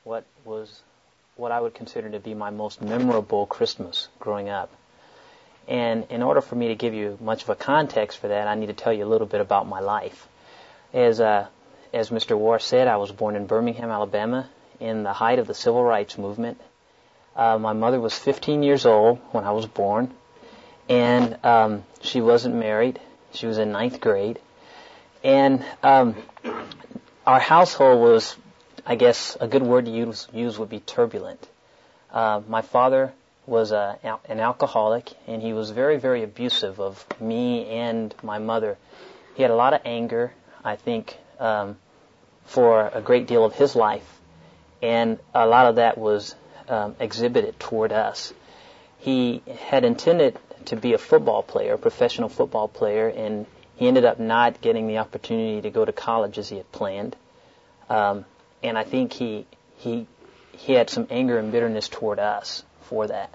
what I would consider to be my most memorable Christmas growing up. And in order for me to give you much of a context for that, I need to tell you a little bit about my life. As Mr. Warr said, I was born in Birmingham, Alabama, in the height of the Civil Rights Movement. My mother was 15 years old when I was born, and she wasn't married. She was in ninth grade. And our household was, I guess, a good word to use would be turbulent. My father was an alcoholic, and he was very, very abusive of me and my mother. He had a lot of anger, I think, for a great deal of his life, and a lot of that was exhibited toward us. He had intended to be a football player, a professional football player, and he ended up not getting the opportunity to go to college as he had planned. And I think he had some anger and bitterness toward us for that.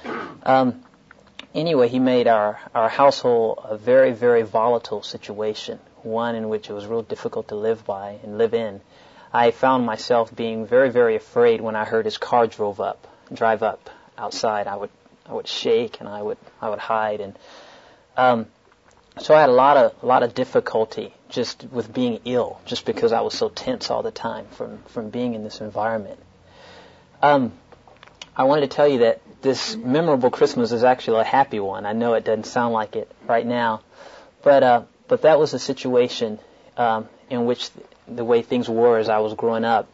Anyway, he made our household a very, very volatile situation, one in which it was real difficult to live by and live in. I found myself being very, very afraid when I heard his car drive up outside. I would shake and I would hide, and so I had a lot of difficulty just with being ill, just because I was so tense all the time from being in this environment. I wanted to tell you that this memorable Christmas is actually a happy one. I know it doesn't sound like it right now, but that was a situation in which the way things were as I was growing up.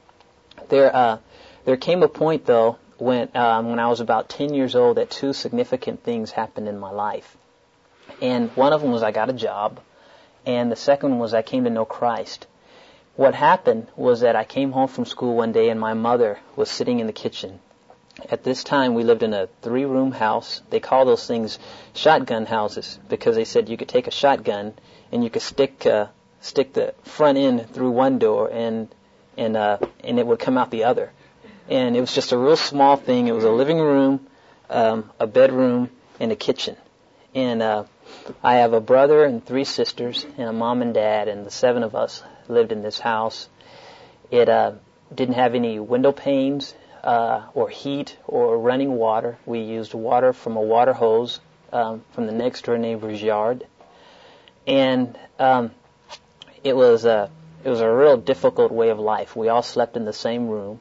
There came a point, though, when I was about 10 years old, that two significant things happened in my life. And one of them was I got a job, and the second one was I came to know Christ. What happened was that I came home from school one day, and my mother was sitting in the kitchen. At this time, we lived in a 3-room house. They call those things shotgun houses because they said you could take a shotgun and you could stick the front end through one door and it would come out the other. And it was just a real small thing. It was a living room, a bedroom, and a kitchen. And I have a brother and 3 sisters and a mom and dad, and the 7 of us lived in this house. It didn't have any window panes or heat or running water. We used water from a water hose from the next door neighbor's yard, and it was a real difficult way of life. We all slept in the same room,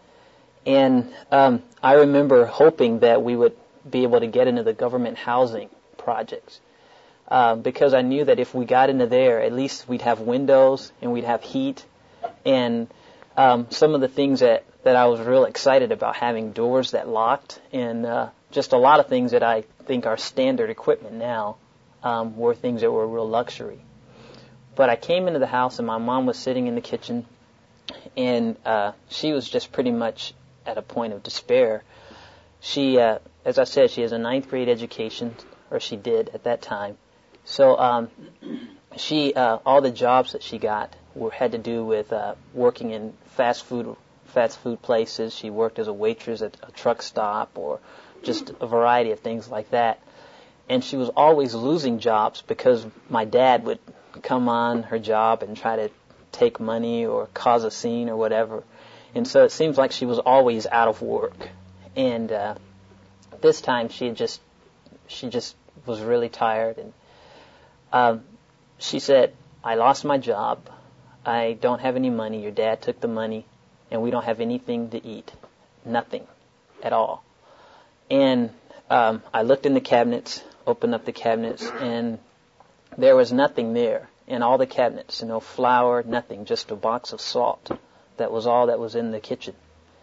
and I remember hoping that we would be able to get into the government housing projects. Because I knew that if we got into there, at least we'd have windows and we'd have heat, and some of the things that I was real excited about, having doors that locked, and just a lot of things that I think are standard equipment now were things that were a real luxury. But I came into the house, and my mom was sitting in the kitchen, and she was just pretty much at a point of despair. She, as I said, she has a 9th grade education, or she did at that time. So she all the jobs that she got had to do with working in fast food places. She worked as a waitress at a truck stop, or just a variety of things like that. And she was always losing jobs because my dad would come on her job and try to take money or cause a scene or whatever. And so it seems like she was always out of work. And this time she just was really tired, and she said, "I lost my job. I don't have any money. Your dad took the money, and we don't have anything to eat. Nothing at all." And I looked in the cabinets, opened up the cabinets, and there was nothing there in all the cabinets. No flour, nothing, just a box of salt. That was all that was in the kitchen.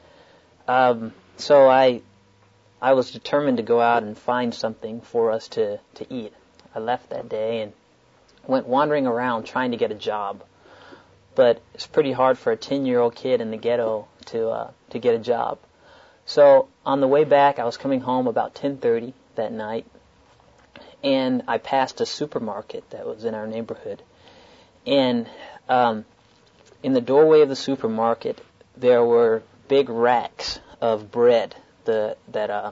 So I was determined to go out and find something for us to eat. I left that day and went wandering around trying to get a job. But it's pretty hard for a 10-year-old kid in the ghetto to get a job. So on the way back, I was coming home about 10:30 that night, and I passed a supermarket that was in our neighborhood. And in the doorway of the supermarket, there were big racks of bread that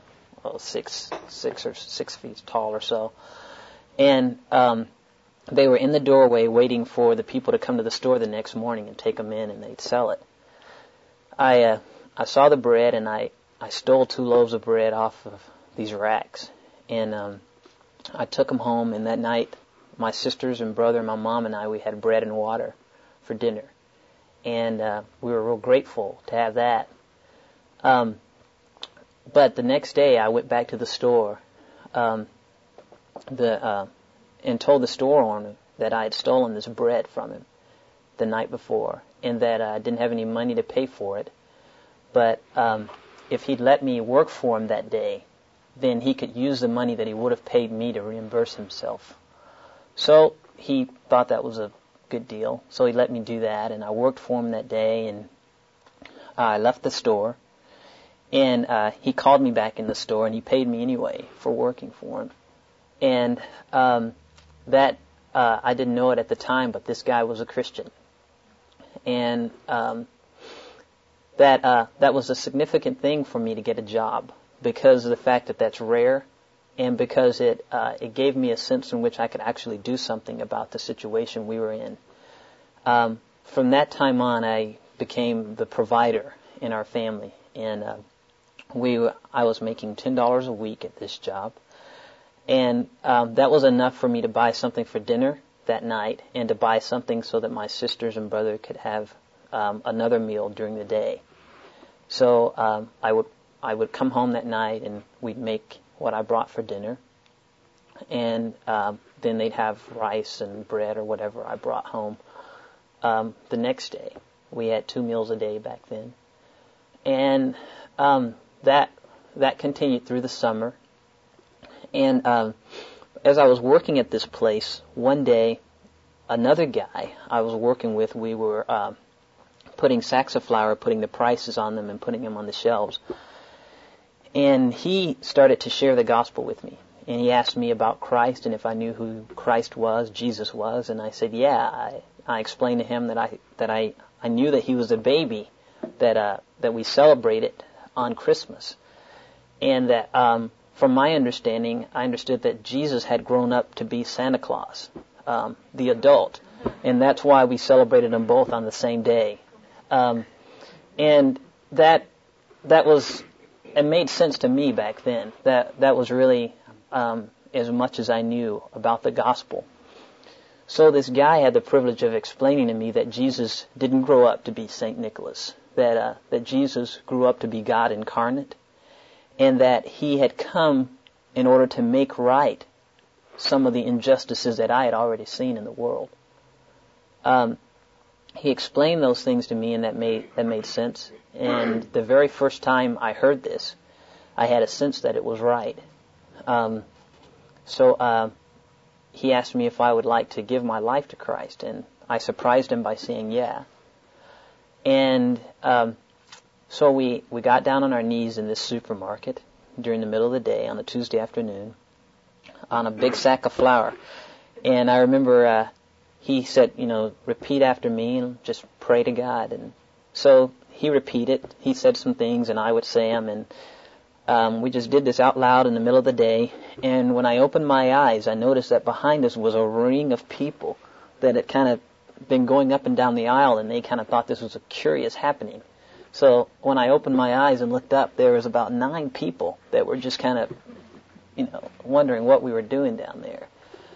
6 feet tall or so, and they were in the doorway waiting for the people to come to the store the next morning and take them in, and they'd sell it. I I saw the bread, and I stole 2 loaves of bread off of these racks. And I took them home, and that night, my sisters and brother and my mom and I, we had bread and water for dinner. And we were real grateful to have that. But the next day, I went back to the store and told the store owner that I had stolen this bread from him the night before, and that I didn't have any money to pay for it. But if he'd let me work for him that day, then he could use the money that he would have paid me to reimburse himself. So he thought that was a good deal, so he let me do that, and I worked for him that day, and I left the store, and he called me back in the store, and he paid me anyway for working for him. And that I didn't know it at the time, but this guy was a Christian. And that was a significant thing for me to get a job, because of the fact that that's rare, and because it gave me a sense in which I could actually do something about the situation we were in. From that time on, I became the provider in our family, and I was making $10 a week at this job, and that was enough for me to buy something for dinner that night, and to buy something so that my sisters and brother could have another meal during the day. So I would come home that night, and we'd make what I brought for dinner, and then they'd have rice and bread or whatever I brought home the next day. We had 2 meals a day back then, and that continued through the summer. And as I was working at this place, one day, another guy I was working with, we were putting sacks of flour, putting the prices on them and putting them on the shelves. And he started to share the gospel with me. And he asked me about Christ and if I knew who Christ was, Jesus was. And I said, yeah. I explained to him that I knew that he was a baby that we celebrated on Christmas. And that from my understanding, I understood that Jesus had grown up to be Santa Claus, the adult. And that's why we celebrated them both on the same day. And that was, it made sense to me back then. That was really as much as I knew about the gospel. So this guy had the privilege of explaining to me that Jesus didn't grow up to be St. Nicholas, that Jesus grew up to be God incarnate, and that he had come in order to make right some of the injustices that I had already seen in the world. He explained those things to me, and that made sense. And the very first time I heard this, I had a sense that it was right. So he asked me if I would like to give my life to Christ, and I surprised him by saying yeah. And so we got down on our knees in this supermarket during the middle of the day on a Tuesday afternoon on a big sack of flour. And I remember he said, repeat after me and just pray to God. And so he repeated. He said some things, and I would say them. And we just did this out loud in the middle of the day. And when I opened my eyes, I noticed that behind us was a ring of people that had kind of been going up and down the aisle, and they kind of thought this was a curious happening. So when I opened my eyes and looked up, there was about 9 people that were just kind of, wondering what we were doing down there.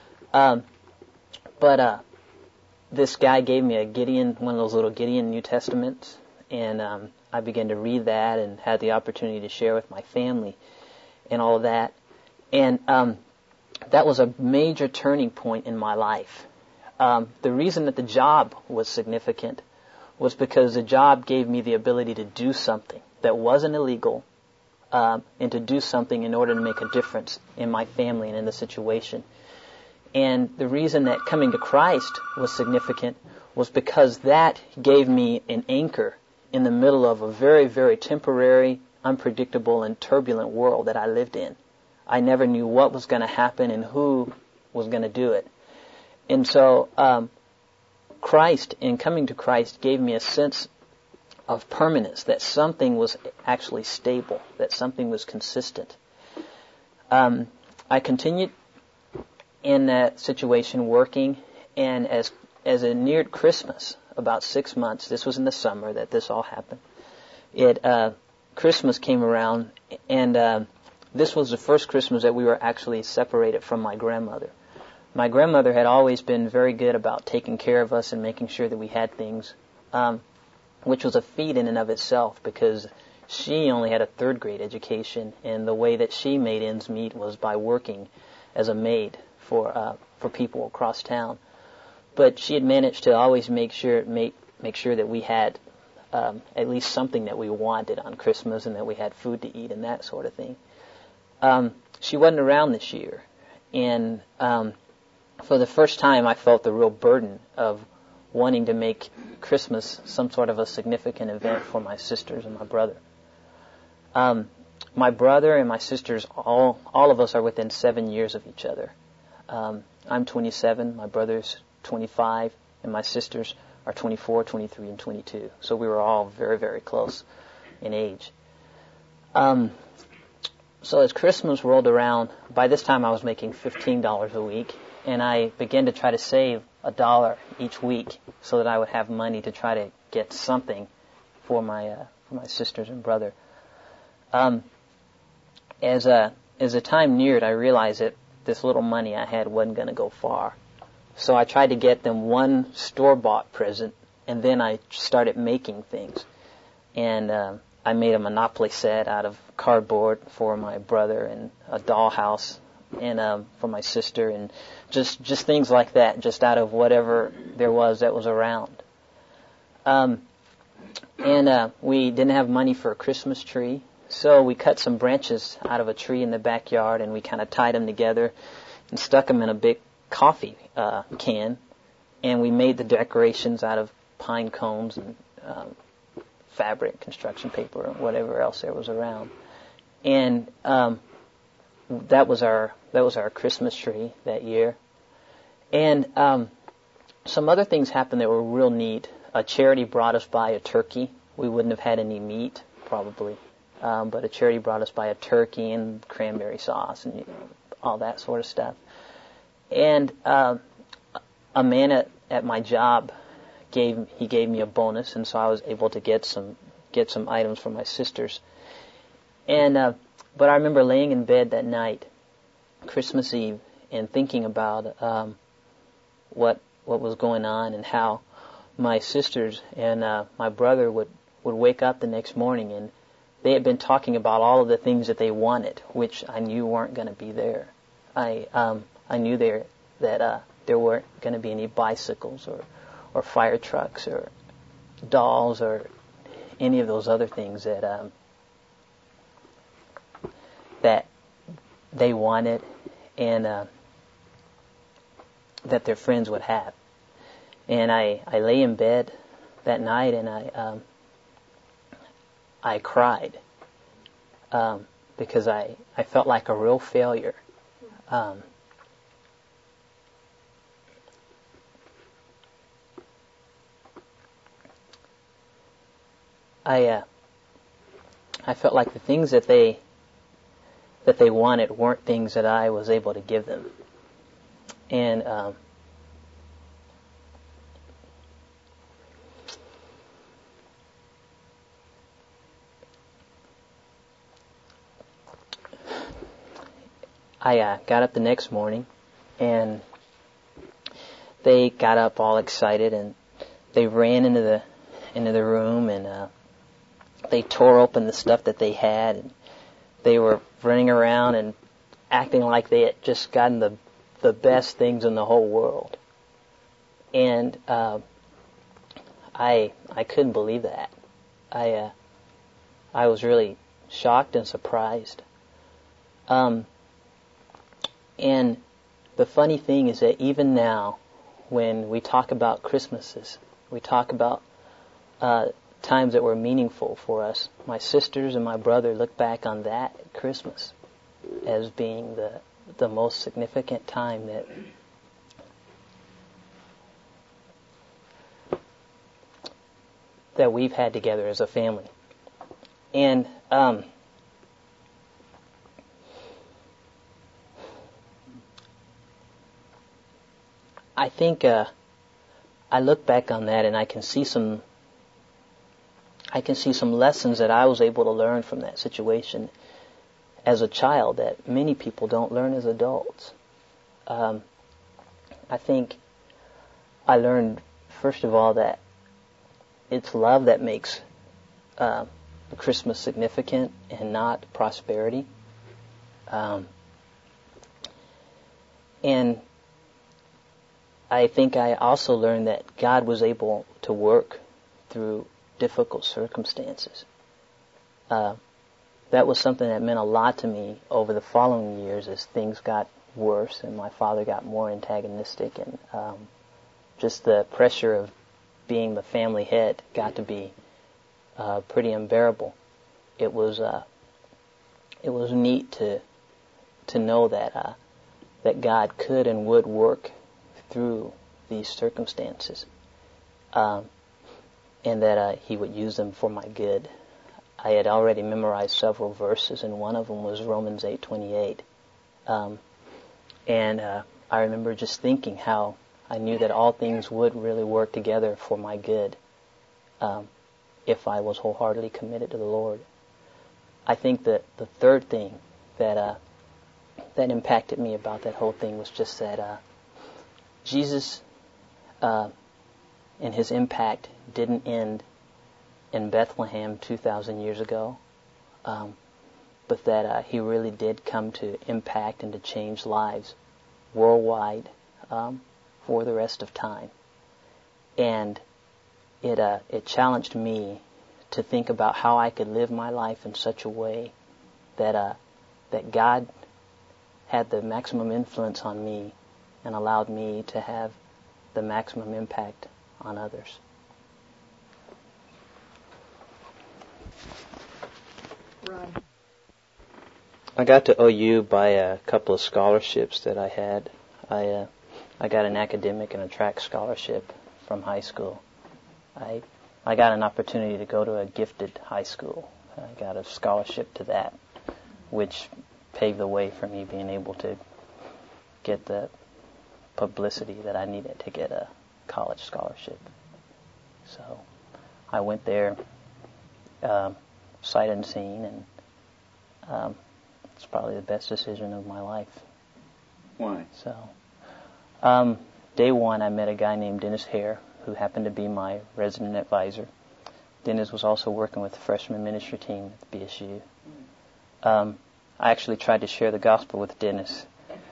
But this guy gave me a Gideon, one of those little Gideon New Testaments, and I began to read that and had the opportunity to share with my family and all of that. And that was a major turning point in my life. The reason that the job was significant was because the job gave me the ability to do something that wasn't illegal, and to do something in order to make a difference in my family and in the situation. And the reason that coming to Christ was significant was because that gave me an anchor in the middle of a very, very temporary, unpredictable, and turbulent world that I lived in. I never knew what was going to happen and who was going to do it. And so Christ, in coming to Christ, gave me a sense of permanence, that something was actually stable, that something was consistent. I continued in that situation working, and as it neared Christmas, about 6 months, this was in the summer that this all happened, Christmas came around, and this was the first Christmas that we were actually separated from my grandmother. My grandmother had always been very good about taking care of us and making sure that we had things, which was a feat in and of itself, because she only had a third grade education, and the way that she made ends meet was by working as a maid for people across town. But she had managed to always make sure that we had at least something that we wanted on Christmas, and that we had food to eat and that sort of thing. She wasn't around this year, and for the first time I felt the real burden of wanting to make Christmas some sort of a significant event for my sisters and my brother. My brother and my sisters, all of us are within 7 years of each other. I'm 27, my brother's 25, and my sisters are 24, 23, and 22. So we were all very, very close in age. So as Christmas rolled around, by this time I was making $15 a week, and I began to try to save $1 each week so that I would have money to try to get something for my sisters and brother. As the time neared, I realized that this little money I had wasn't going to go far. So I tried to get them one store-bought present, and then I started making things. And I made a Monopoly set out of cardboard for my brother, and a dollhouse and for my sister, and just things like that, just out of whatever there was that was around. We didn't have money for a Christmas tree, so we cut some branches out of a tree in the backyard, and we kind of tied them together and stuck them in a big coffee can, and we made the decorations out of pine cones and fabric, construction paper, or whatever else there was around. And that was our Christmas tree that year. And some other things happened that were real neat. A charity brought us by a turkey. We wouldn't have had any meat, probably, but a charity brought us by a turkey and cranberry sauce and all that sort of stuff. And a man at my job gave me a bonus, and so I was able to get some items for my sisters. And but I remember laying in bed that night, Christmas Eve, and thinking about what was going on, and how my sisters and my brother would wake up the next morning, and they had been talking about all of the things that they wanted, which I knew weren't going to be there. I knew that there weren't going to be any bicycles or fire trucks or dolls or any of those other things that they wanted and that their friends would have. And I lay in bed that night, and I cried because I felt like a real failure. I felt like the things that they wanted weren't things that I was able to give them. And I got up the next morning, and they got up all excited, and they ran into the room, and they tore open the stuff that they had, and they were running around and acting like they had just gotten the best things in the whole world. And I couldn't believe that. I was really shocked and surprised. And the funny thing is that even now, when we talk about Christmases, we talk about times that were meaningful for us, my sisters and my brother look back on that Christmas as being the most significant time that we've had together as a family. And I think I look back on that, and I can see some I can see some lessons that I was able to learn from that situation as a child that many people don't learn as adults. I think I learned, first of all, that it's love that makes Christmas significant and not prosperity. And I think I also learned that God was able to work through difficult circumstances. That was something that meant a lot to me over the following years as things got worse and my father got more antagonistic, and just the pressure of being the family head got to be pretty unbearable. It was neat to know that that God could and would work through these circumstances, and that He would use them for my good. I had already memorized several verses, and one of them was Romans 8:28. And I remember just thinking how I knew that all things would really work together for my good if I was wholeheartedly committed to the Lord. I think that the third thing that impacted me about that whole thing was just that Jesus and His impact didn't end in Bethlehem 2,000 years ago, but that He really did come to impact and to change lives worldwide for the rest of time. And it challenged me to think about how I could live my life in such a way that God had the maximum influence on me and allowed me to have the maximum impact on others. Ron. I got to OU by a couple of scholarships that I had. I got an academic and a track scholarship from high school. I got an opportunity to go to a gifted high school. I got a scholarship to that, which paved the way for me being able to get the publicity that I needed to get a college scholarship. So I went there sight unseen, and it's probably the best decision of my life. Why? So, day one, I met a guy named Dennis Hare, who happened to be my resident advisor. Dennis was also working with the freshman ministry team at the BSU. I actually tried to share the gospel with Dennis.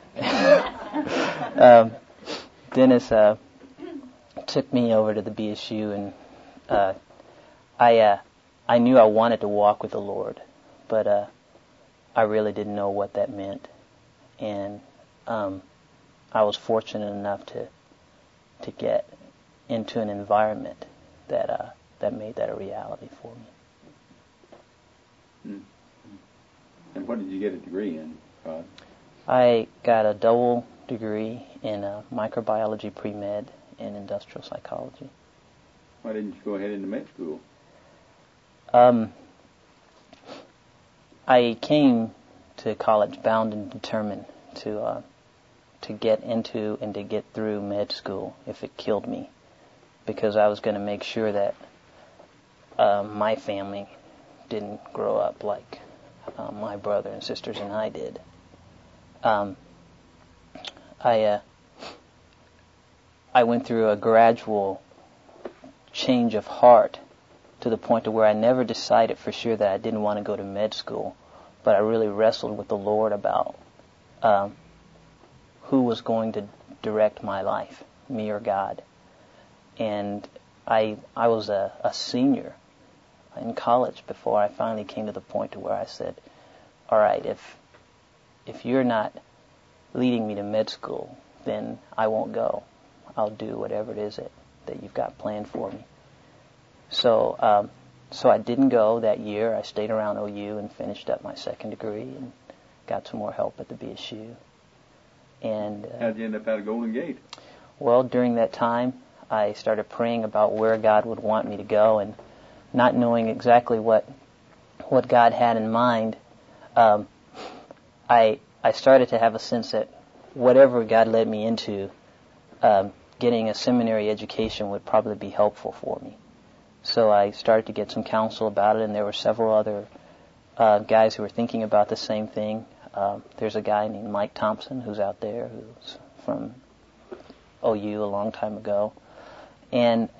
Dennis took me over to the BSU, and I knew I wanted to walk with the Lord, but I really didn't know what that meant. And I was fortunate enough to get into an environment that made that a reality for me. Mm. And what did you get a degree in, Todd? I got a double degree in microbiology pre-med and industrial psychology. Why didn't you go ahead into med school? I came to college bound and determined to get into and to get through med school if it killed me, because I was going to make sure that my family didn't grow up like my brother and sisters and I did. I went through a gradual change of heart to the point to where I never decided for sure that I didn't want to go to med school, but I really wrestled with the Lord about who was going to direct my life, me or God. And I was a senior in college before I finally came to the point to where I said, all right, if you're not leading me to med school, then I won't go. I'll do whatever it is that you've got planned for me. So I didn't go that year. I stayed around OU and finished up my second degree and got some more help at the BSU. And how'd you end up at Golden Gate? Well, during that time, I started praying about where God would want me to go, and not knowing exactly what God had in mind, I started to have a sense that whatever God led me into, getting a seminary education would probably be helpful for me. So I started to get some counsel about it, and there were several other guys who were thinking about the same thing. There's a guy named Mike Thompson who's out there, who's from OU a long time ago. And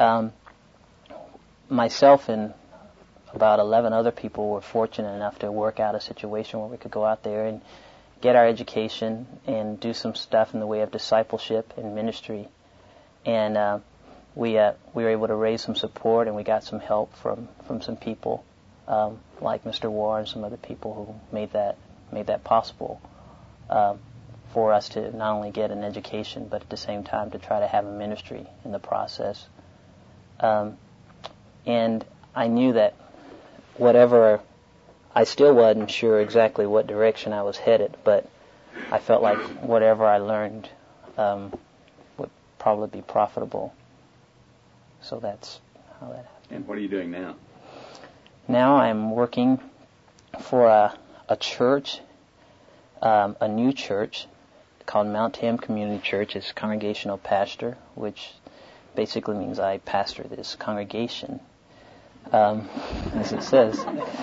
myself and about 11 other people were fortunate enough to work out a situation where we could go out there and get our education and do some stuff in the way of discipleship and ministry. And we were able to raise some support, and we got some help from some people like Mr. Warr and some other people who made that possible for us to not only get an education, but at the same time to try to have a ministry in the process. And I knew that whatever, I still wasn't sure exactly what direction I was headed, but I felt like whatever I learned would probably be profitable. So that's how that happened. And what are you doing now? Now I'm working for a church, a new church called Mount Tam Community Church. It's congregational pastor, which basically means I pastor this congregation, as it says.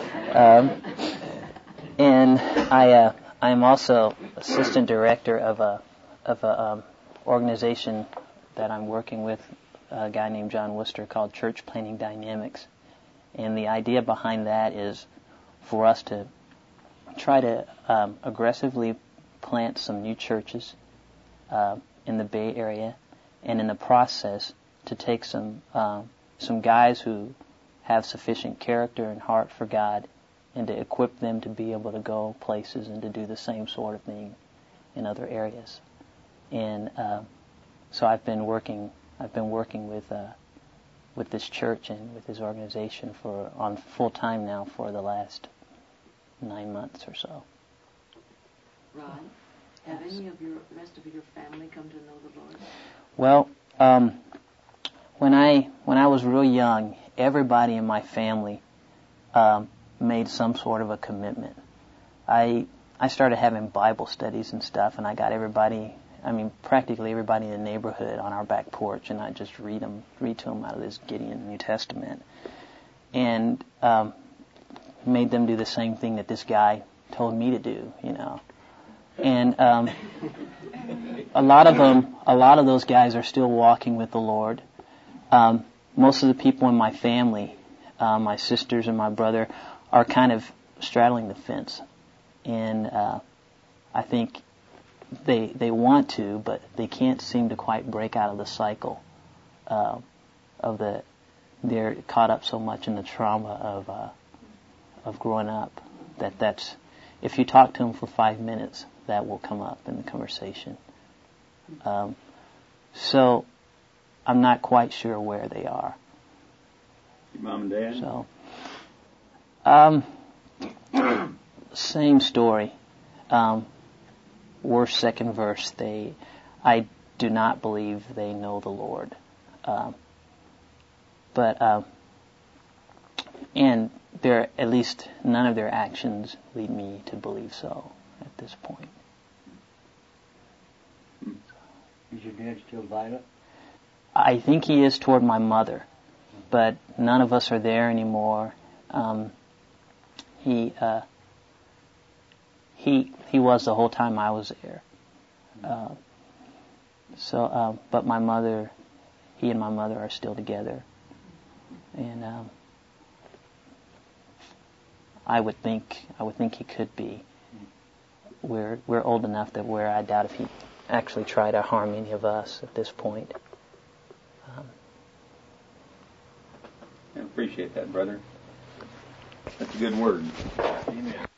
And I'm also assistant director of a organization that I'm working with, a guy named John Worcester, called Church Planting Dynamics. And the idea behind that is for us to try to aggressively plant some new churches in the Bay Area, and in the process to take some guys who have sufficient character and heart for God, and to equip them to be able to go places and to do the same sort of thing in other areas. And so I've been working with this church and with this organization on full time now for the last 9 months or so. Ron, have any of the rest of your family come to know the Lord? Well, when I was real young, everybody in my family made some sort of a commitment. I started having Bible studies and stuff, and I got practically everybody in the neighborhood on our back porch, and I just read to them out of this Gideon New Testament, and made them do the same thing that this guy told me to do, And a lot of those guys are still walking with the Lord. Most of the people in my family, my sisters and my brother, are kind of straddling the fence, and I think they want to, but they can't seem to quite break out of the cycle they're caught up so much in the trauma of growing up that's if you talk to them for 5 minutes, that will come up in the conversation. So I'm not quite sure where they are. Your mom and dad? So, same story. Worst second verse. I do not believe they know the Lord. And at least none of their actions lead me to believe so at this point. Is your dad still violent? I think he is toward my mother, but none of us are there anymore. He was the whole time I was there. But my mother, he and my mother are still together, and I would think he could be. We're old enough that where I doubt if he actually tried to harm any of us at this point. I appreciate that, brother. That's a good word. Amen.